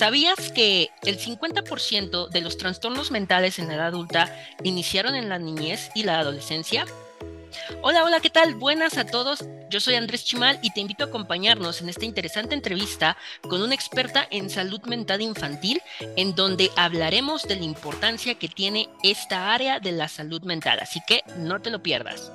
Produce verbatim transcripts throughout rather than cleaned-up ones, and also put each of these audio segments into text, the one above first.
¿Sabías que el cincuenta por ciento de los trastornos mentales en la edad adulta iniciaron en la niñez y la adolescencia? Hola, hola, ¿qué tal? Buenas a todos. Yo soy Andrés Chimal y te invito a acompañarnos en esta interesante entrevista con una experta en salud mental infantil, en donde hablaremos de la importancia que tiene esta área de la salud mental. Así que no te lo pierdas.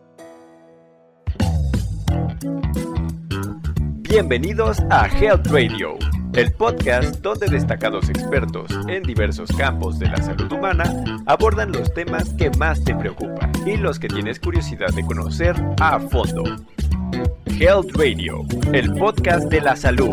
Bienvenidos a Health Radio, el podcast donde destacados expertos en diversos campos de la salud humana abordan los temas que más te preocupan y los que tienes curiosidad de conocer a fondo. Health Radio, el podcast de la salud.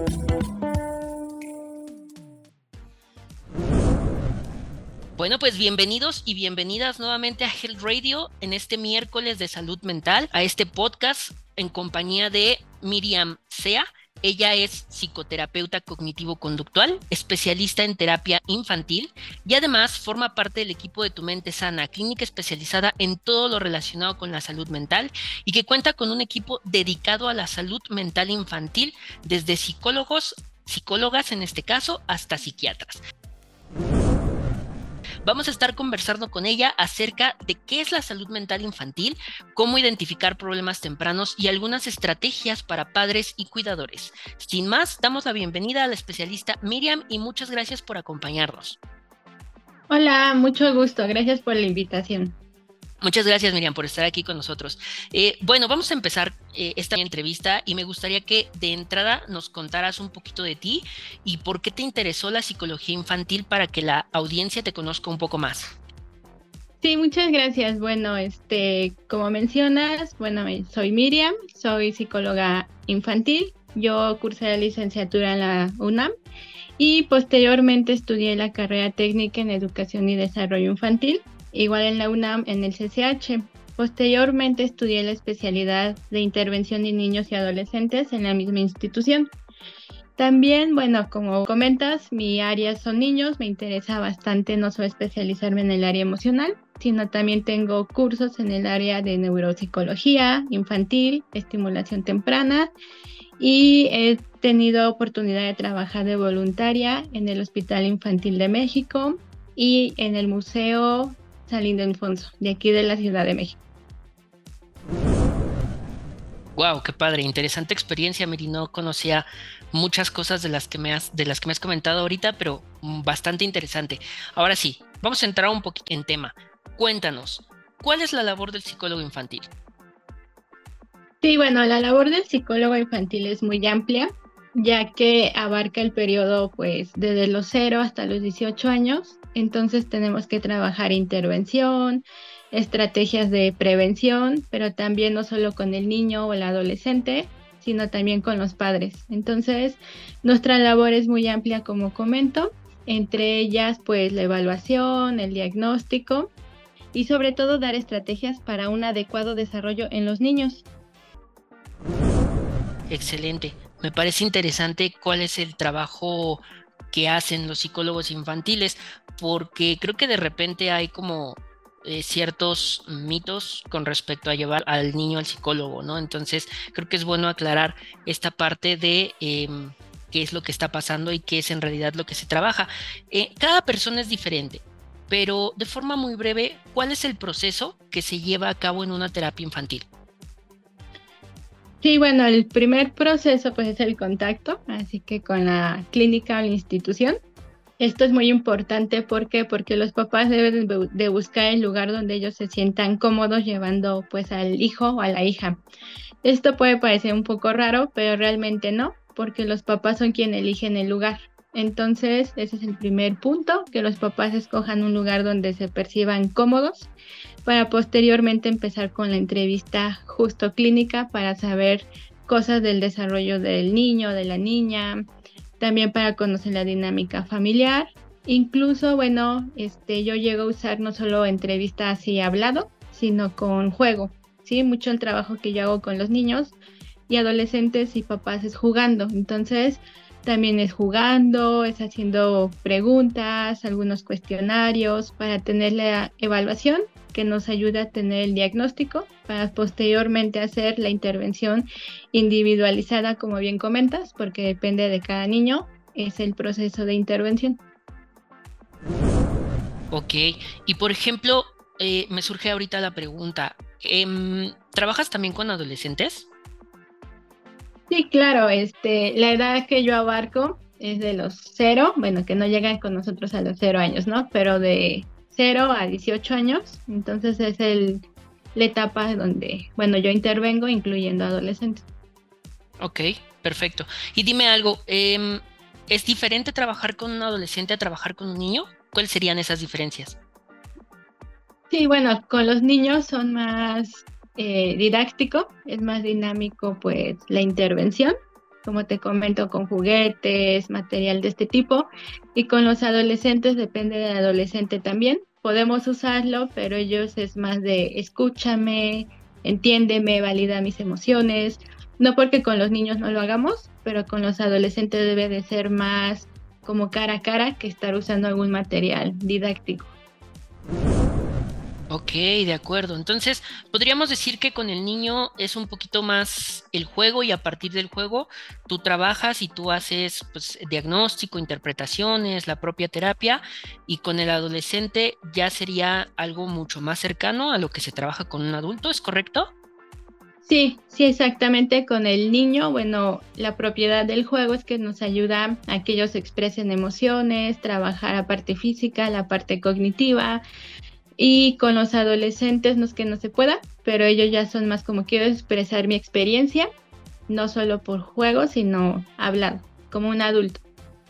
Bueno, pues bienvenidos y bienvenidas nuevamente a Health Radio en este miércoles de salud mental, a este podcast en compañía de Miriam Sea. Ella es psicoterapeuta cognitivo-conductual, especialista en terapia infantil y además forma parte del equipo de Tu Mente Sana, clínica especializada en todo lo relacionado con la salud mental y que cuenta con un equipo dedicado a la salud mental infantil, desde psicólogos, psicólogas en este caso, hasta psiquiatras. Vamos a estar conversando con ella acerca de qué es la salud mental infantil, cómo identificar problemas tempranos y algunas estrategias para padres y cuidadores. Sin más, damos la bienvenida a la especialista Miriam y muchas gracias por acompañarnos. Hola, mucho gusto. Gracias por la invitación. Muchas gracias, Miriam, por estar aquí con nosotros. Eh, bueno, vamos a empezar eh, esta entrevista y me gustaría que de entrada nos contaras un poquito de ti y por qué te interesó la psicología infantil para que la audiencia te conozca un poco más. Sí, muchas gracias. Bueno, este, como mencionas, bueno, soy Miriam, soy psicóloga infantil. Yo cursé la licenciatura en la UNAM y posteriormente estudié la carrera técnica en educación y desarrollo infantil. Igual en la UNAM, en el C C H. Posteriormente estudié la especialidad de intervención en niños y adolescentes en la misma institución. También, bueno, como comentas, mi área son niños, me interesa bastante no solo especializarme en el área emocional, sino también tengo cursos en el área de neuropsicología infantil, estimulación temprana, y he tenido oportunidad de trabajar de voluntaria en el Hospital Infantil de México y en el Museo Salindo Alfonso, de aquí de la Ciudad de México. Wow, qué padre, interesante experiencia, Miri. No conocía muchas cosas de las que me has, de las que me has comentado ahorita, pero bastante interesante. Ahora sí, vamos a entrar un poquito en tema. Cuéntanos, ¿cuál es la labor del psicólogo infantil? Sí, bueno, la labor del psicólogo infantil es muy amplia, ya que abarca el periodo, pues, desde los cero hasta los dieciocho años. Entonces tenemos que trabajar intervención, estrategias de prevención, pero también no solo con el niño o el adolescente, sino también con los padres. Entonces, nuestra labor es muy amplia, como comento, entre ellas, pues, la evaluación, el diagnóstico y sobre todo dar estrategias para un adecuado desarrollo en los niños. Excelente. Me parece interesante cuál es el trabajo que hacen los psicólogos infantiles, porque creo que de repente hay como eh, ciertos mitos con respecto a llevar al niño al psicólogo, ¿no? Entonces creo que es bueno aclarar esta parte de eh, qué es lo que está pasando y qué es en realidad lo que se trabaja. Eh, cada persona es diferente, pero de forma muy breve, ¿cuál es el proceso que se lleva a cabo en una terapia infantil? Sí, bueno, el primer proceso pues es el contacto, así que con la clínica o la institución. Esto es muy importante, ¿por qué? Porque los papás deben de buscar el lugar donde ellos se sientan cómodos llevando pues al hijo o a la hija. Esto puede parecer un poco raro, pero realmente no, porque los papás son quienes eligen el lugar. Entonces, ese es el primer punto, que los papás escojan un lugar donde se perciban cómodos, para posteriormente empezar con la entrevista justo clínica para saber cosas del desarrollo del niño, de la niña, también para conocer la dinámica familiar. Incluso, bueno, este, yo llego a usar no solo entrevista así hablado, sino con juego, ¿sí? Mucho el trabajo que yo hago con los niños y adolescentes y papás es jugando, entonces también es jugando, es haciendo preguntas, algunos cuestionarios para tener la evaluación que nos ayuda a tener el diagnóstico para posteriormente hacer la intervención individualizada, como bien comentas, porque depende de cada niño, es el proceso de intervención. Ok, y por ejemplo, eh, me surge ahorita la pregunta, eh, ¿trabajas también con adolescentes? Sí, claro, este, la edad que yo abarco es de los cero, bueno, que no llegan con nosotros a los cero años, ¿no? Pero de cero a dieciocho años, entonces es el, la etapa donde, bueno, yo intervengo incluyendo adolescentes. Ok, perfecto. Y dime algo, eh, ¿es diferente trabajar con un adolescente a trabajar con un niño? ¿Cuáles serían esas diferencias? Sí, bueno, con los niños son más eh, didáctico, es más dinámico pues la intervención, como te comento, con juguetes, material de este tipo, y con los adolescentes depende del adolescente también. Podemos usarlo, pero ellos es más de escúchame, entiéndeme, valida mis emociones. No porque con los niños no lo hagamos, pero con los adolescentes debe de ser más como cara a cara que estar usando algún material didáctico. Ok, de acuerdo. Entonces, podríamos decir que con el niño es un poquito más el juego y a partir del juego tú trabajas y tú haces pues, diagnóstico, interpretaciones, la propia terapia y con el adolescente ya sería algo mucho más cercano a lo que se trabaja con un adulto, ¿es correcto? Sí, sí, exactamente. Con el niño, bueno, la propiedad del juego es que nos ayuda a que ellos expresen emociones, trabajar la parte física, la parte cognitiva. Y con los adolescentes no es que no se pueda, pero ellos ya son más como quiero expresar mi experiencia, no solo por juego, sino hablado, como un adulto.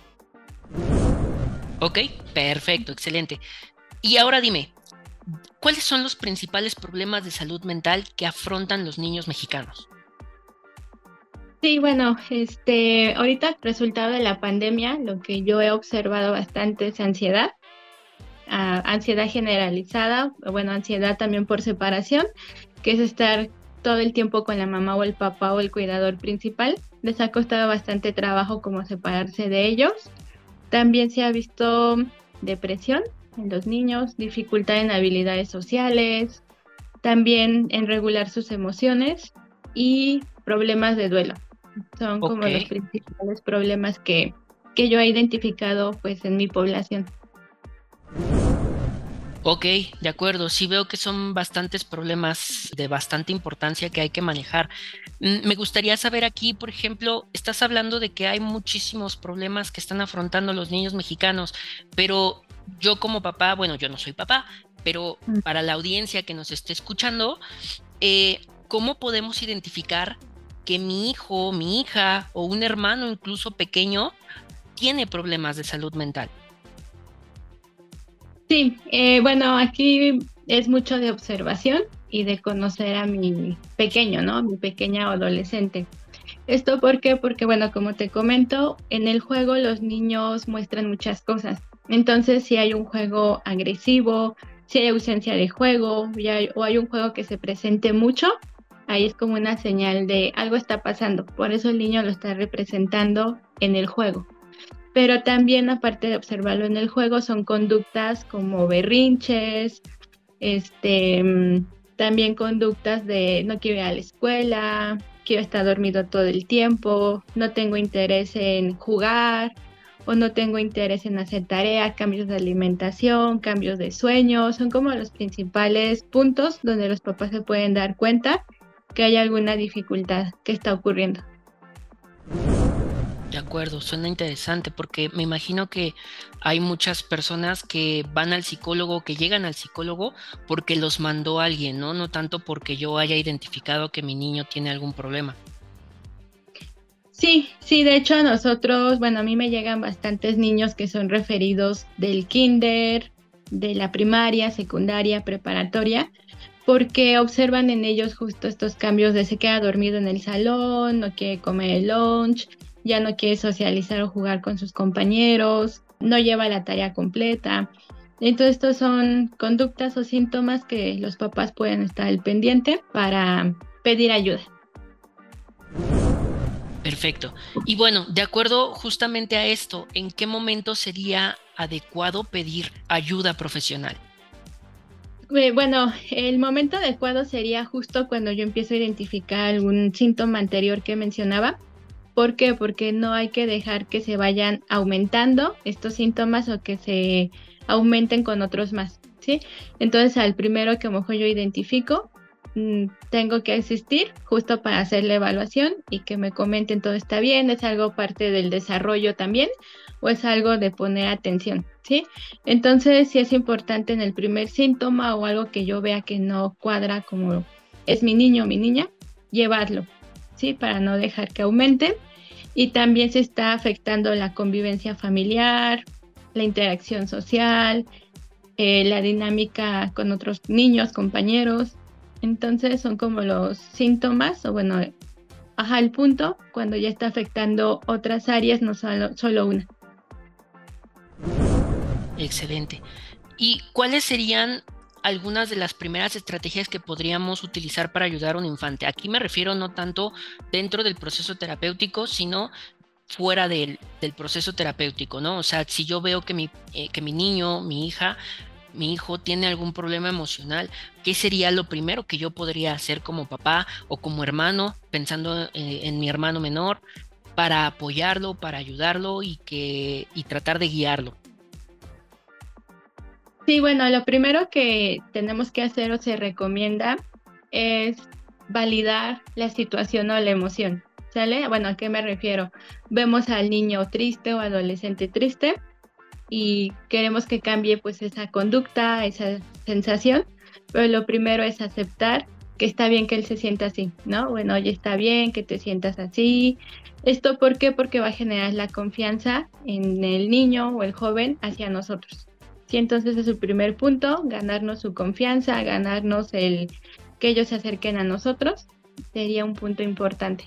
Ok, perfecto, excelente. Y ahora dime, ¿cuáles son los principales problemas de salud mental que afrontan los niños mexicanos? Sí, bueno, este, ahorita resultado de la pandemia, lo que yo he observado bastante es ansiedad, uh, ansiedad generalizada, bueno, ansiedad también por separación, que es estar todo el tiempo con la mamá o el papá o el cuidador principal. Les ha costado bastante trabajo como separarse de ellos. También se ha visto depresión en los niños, dificultad en habilidades sociales, también en regular sus emociones y problemas de duelo. Son Ok, como los principales problemas que, que yo he identificado pues en mi población. ok, de acuerdo. Sí veo que son bastantes problemas de bastante importancia que hay que manejar. Mm, Me gustaría saber aquí, por ejemplo, estás hablando de que hay muchísimos problemas que están afrontando los niños mexicanos, pero yo como papá, bueno, yo no soy papá, pero para la audiencia que nos esté escuchando, eh, ¿cómo podemos identificar que mi hijo, mi hija o un hermano incluso pequeño tiene problemas de salud mental? Sí, eh, bueno, aquí es mucho de observación y de conocer a mi pequeño, ¿no? Mi pequeña adolescente. ¿Esto por qué? Porque, bueno, como te comento, en el juego los niños muestran muchas cosas. Entonces, si hay un juego agresivo, si hay ausencia de juego y hay- o hay un juego que se presente mucho, ahí es como una señal de algo está pasando. Por eso el niño lo está representando en el juego. Pero también, aparte de observarlo en el juego, son conductas como berrinches, este, mm, también conductas de no quiero ir a la escuela, quiero estar dormido todo el tiempo, no tengo interés en jugar o no tengo interés en hacer tarea, cambios de alimentación, cambios de sueño, son como los principales puntos donde los papás se pueden dar cuenta que hay alguna dificultad que está ocurriendo. De acuerdo, suena interesante porque me imagino que hay muchas personas que van al psicólogo, que llegan al psicólogo porque los mandó alguien, ¿no? No tanto porque yo haya identificado que mi niño tiene algún problema. Sí, sí, de hecho a nosotros, bueno, a mí me llegan bastantes niños que son referidos del kinder, de la primaria, secundaria, preparatoria, porque observan en ellos justo estos cambios de se queda dormido en el salón, no quiere comer el lunch, ya no quiere socializar o jugar con sus compañeros, no lleva la tarea completa. Entonces, estos son conductas o síntomas que los papás pueden estar al pendiente para pedir ayuda. Perfecto. Y bueno, de acuerdo justamente a esto, ¿en qué momento sería adecuado pedir ayuda profesional? Eh, Bueno, el momento adecuado sería justo cuando yo empiezo a identificar algún síntoma anterior que mencionaba. ¿Por qué? Porque no hay que dejar que se vayan aumentando estos síntomas o que se aumenten con otros más, ¿sí? Entonces, al primero que a lo mejor yo identifico, mmm, tengo que asistir justo para hacer la evaluación y que me comenten todo está bien, es algo parte del desarrollo también o es algo de poner atención, ¿sí? Entonces, sí es importante en el primer síntoma o algo que yo vea que no cuadra como es mi niño o mi niña, llevarlo, ¿sí? Para no dejar que aumente. Y también se está afectando la convivencia familiar, la interacción social, eh, la dinámica con otros niños, compañeros. Entonces son como los síntomas, o bueno, ajá, el punto cuando ya está afectando otras áreas, no solo, solo una. Excelente. ¿Y cuáles serían algunas de las primeras estrategias que podríamos utilizar para ayudar a un infante? Aquí me refiero no tanto dentro del proceso terapéutico, sino fuera del, del proceso terapéutico, ¿no? O sea, si yo veo que mi, eh, que mi niño, mi hija, mi hijo tiene algún problema emocional, ¿qué sería lo primero que yo podría hacer como papá o como hermano, pensando eh, en mi hermano menor, para apoyarlo, para ayudarlo y, que, y tratar de guiarlo? Sí, bueno, lo primero que tenemos que hacer o se recomienda es validar la situación o la emoción, ¿sale? Bueno, ¿a qué me refiero? Vemos al niño triste o adolescente triste y queremos que cambie pues esa conducta, esa sensación, pero lo primero es aceptar que está bien que él se sienta así, ¿no? Bueno, oye, está bien que te sientas así. ¿Esto por qué? Porque va a generar la confianza en el niño o el joven hacia nosotros. Sí, entonces es el primer punto, ganarnos su confianza, ganarnos el que ellos se acerquen a nosotros, sería un punto importante.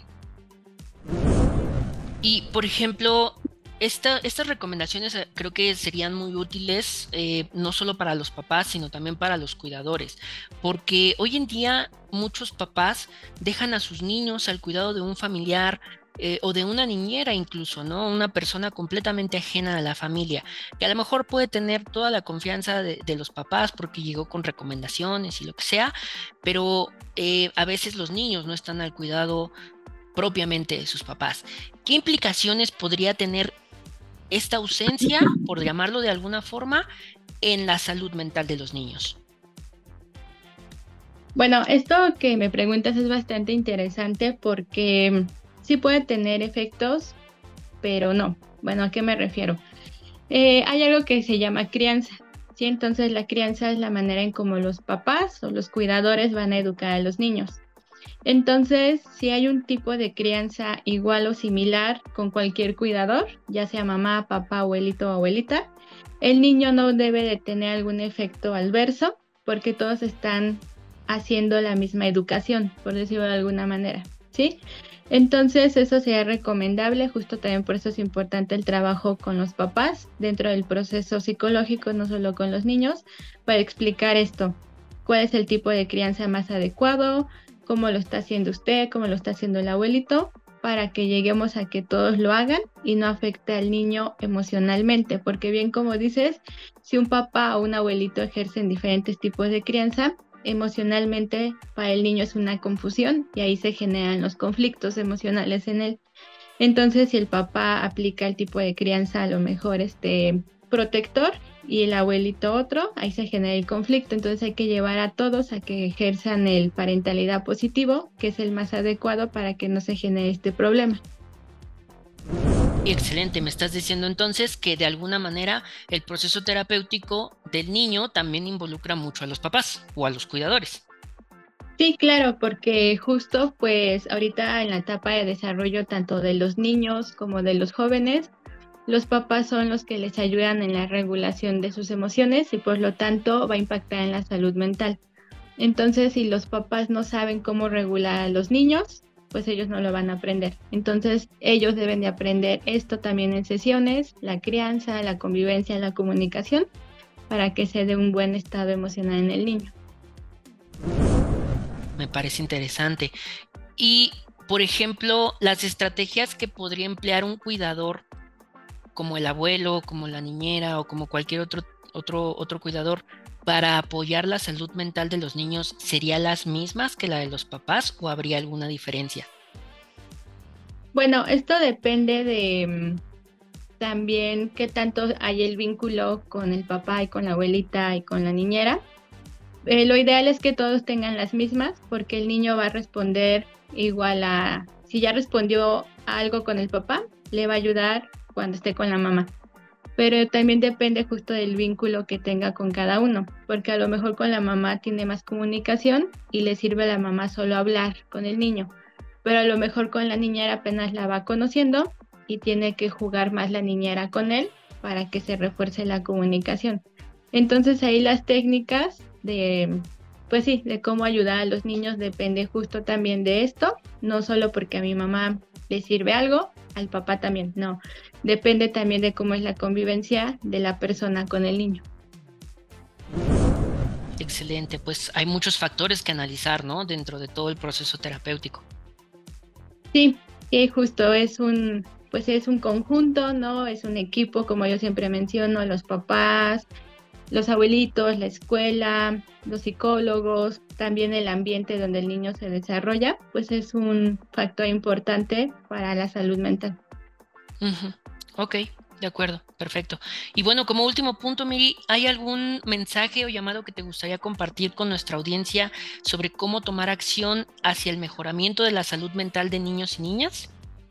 Y, por ejemplo, esta, estas recomendaciones creo que serían muy útiles, eh, no solo para los papás, sino también para los cuidadores, porque hoy en día muchos papás dejan a sus niños al cuidado de un familiar, Eh, o de una niñera incluso, ¿no? Una persona completamente ajena a la familia, que a lo mejor puede tener toda la confianza de, de los papás porque llegó con recomendaciones y lo que sea, pero eh, a veces los niños no están al cuidado propiamente de sus papás. ¿Qué implicaciones podría tener esta ausencia, por llamarlo de alguna forma, en la salud mental de los niños? Bueno, esto que me preguntas es bastante interesante porque sí puede tener efectos, pero no. Bueno, ¿a qué me refiero? Eh, hay algo que se llama crianza, ¿sí? Entonces la crianza es la manera en cómo los papás o los cuidadores van a educar a los niños. Entonces, si hay un tipo de crianza igual o similar con cualquier cuidador, ya sea mamá, papá, abuelito o abuelita, el niño no debe de tener algún efecto adverso porque todos están haciendo la misma educación, por decirlo de alguna manera, ¿sí? Entonces eso sería recomendable, justo también por eso es importante el trabajo con los papás dentro del proceso psicológico, no solo con los niños, para explicar esto, cuál es el tipo de crianza más adecuado, cómo lo está haciendo usted, cómo lo está haciendo el abuelito, para que lleguemos a que todos lo hagan y no afecte al niño emocionalmente, porque bien como dices, si un papá o un abuelito ejercen diferentes tipos de crianza, emocionalmente para el niño es una confusión y ahí se generan los conflictos emocionales en él. Entonces, si el papá aplica el tipo de crianza a lo mejor este protector y el abuelito otro, ahí se genera el conflicto. Entonces hay que llevar a todos a que ejerzan el parentalidad positivo, que es el más adecuado para que no se genere este problema. Excelente, me estás diciendo entonces que de alguna manera el proceso terapéutico del niño también involucra mucho a los papás o a los cuidadores. Sí, claro, porque justo pues ahorita en la etapa de desarrollo tanto de los niños como de los jóvenes, los papás son los que les ayudan en la regulación de sus emociones y por lo tanto va a impactar en la salud mental. Entonces, si los papás no saben cómo regular a los niños, pues ellos no lo van a aprender. Entonces, ellos deben de aprender esto también en sesiones, la crianza, la convivencia, la comunicación, para que se dé un buen estado emocional en el niño. Me parece interesante. Y, por ejemplo, las estrategias que podría emplear un cuidador, como el abuelo, como la niñera o como cualquier otro, otro, otro cuidador, para apoyar la salud mental de los niños, ¿serían las mismas que la de los papás o habría alguna diferencia? Bueno, esto depende de también qué tanto hay el vínculo con el papá y con la abuelita y con la niñera. Eh, lo ideal es que todos tengan las mismas, porque el niño va a responder igual a, si ya respondió a algo con el papá, le va a ayudar cuando esté con la mamá. Pero también depende justo del vínculo que tenga con cada uno, porque a lo mejor con la mamá tiene más comunicación y le sirve a la mamá solo hablar con el niño, pero a lo mejor con la niñera apenas la va conociendo y tiene que jugar más la niñera con él para que se refuerce la comunicación. Entonces ahí las técnicas de, pues sí, de cómo ayudar a los niños depende justo también de esto, no solo porque a mi mamá le sirve algo, al papá también, no, depende también de cómo es la convivencia de la persona con el niño. Excelente, pues hay muchos factores que analizar, ¿no? Dentro de todo el proceso terapéutico. Sí, sí, justo es un, pues es un conjunto, ¿no? Es un equipo, como yo siempre menciono, los papás, los abuelitos, la escuela, los psicólogos, también el ambiente donde el niño se desarrolla, pues es un factor importante para la salud mental. Uh-huh. Ok, de acuerdo, perfecto. Y bueno, como último punto, Miri, ¿hay algún mensaje o llamado que te gustaría compartir con nuestra audiencia sobre cómo tomar acción hacia el mejoramiento de la salud mental de niños y niñas?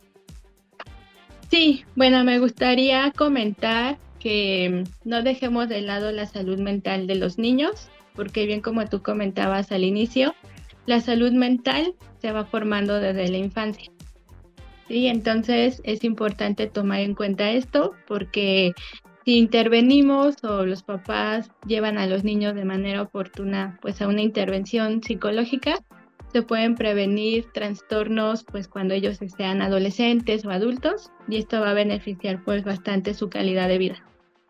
Sí, bueno, me gustaría comentar que no dejemos de lado la salud mental de los niños, porque bien como tú comentabas al inicio, la salud mental se va formando desde la infancia. Sí, entonces es importante tomar en cuenta esto, porque si intervenimos o los papás llevan a los niños de manera oportuna pues a una intervención psicológica, se pueden prevenir trastornos pues cuando ellos sean adolescentes o adultos, y esto va a beneficiar pues bastante su calidad de vida.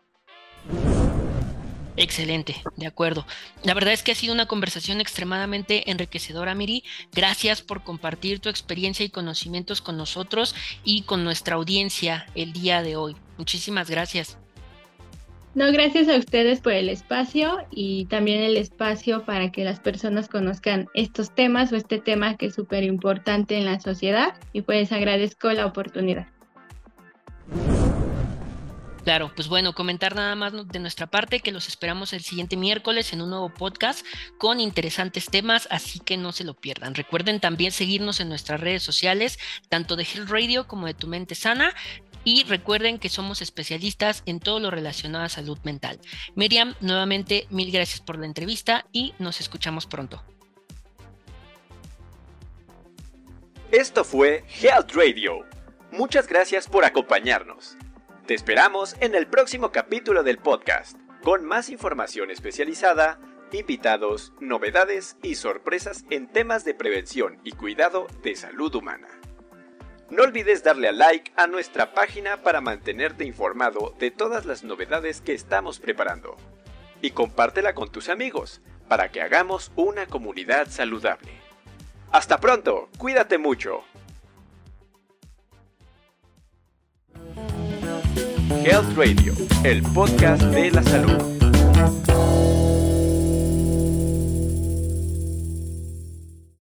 Excelente, de acuerdo. La verdad es que ha sido una conversación extremadamente enriquecedora, Miri. Gracias por compartir tu experiencia y conocimientos con nosotros y con nuestra audiencia el día de hoy. Muchísimas gracias. No, gracias a ustedes por el espacio y también el espacio para que las personas conozcan estos temas o este tema que es súper importante en la sociedad, y pues agradezco la oportunidad. Claro, pues bueno, comentar nada más de nuestra parte que los esperamos el siguiente miércoles en un nuevo podcast con interesantes temas, así que no se lo pierdan. Recuerden también seguirnos en nuestras redes sociales, tanto de Health Radio como de Tu Mente Sana, y recuerden que somos especialistas en todo lo relacionado a salud mental. Miriam, nuevamente mil gracias por la entrevista y nos escuchamos pronto. Esto fue Health Radio. Muchas gracias por acompañarnos. Te esperamos en el próximo capítulo del podcast, con más información especializada, invitados, novedades y sorpresas en temas de prevención y cuidado de salud humana. No olvides darle a like a nuestra página para mantenerte informado de todas las novedades que estamos preparando. Y compártela con tus amigos, para que hagamos una comunidad saludable. ¡Hasta pronto! ¡Cuídate mucho! Health Radio, el podcast de la salud.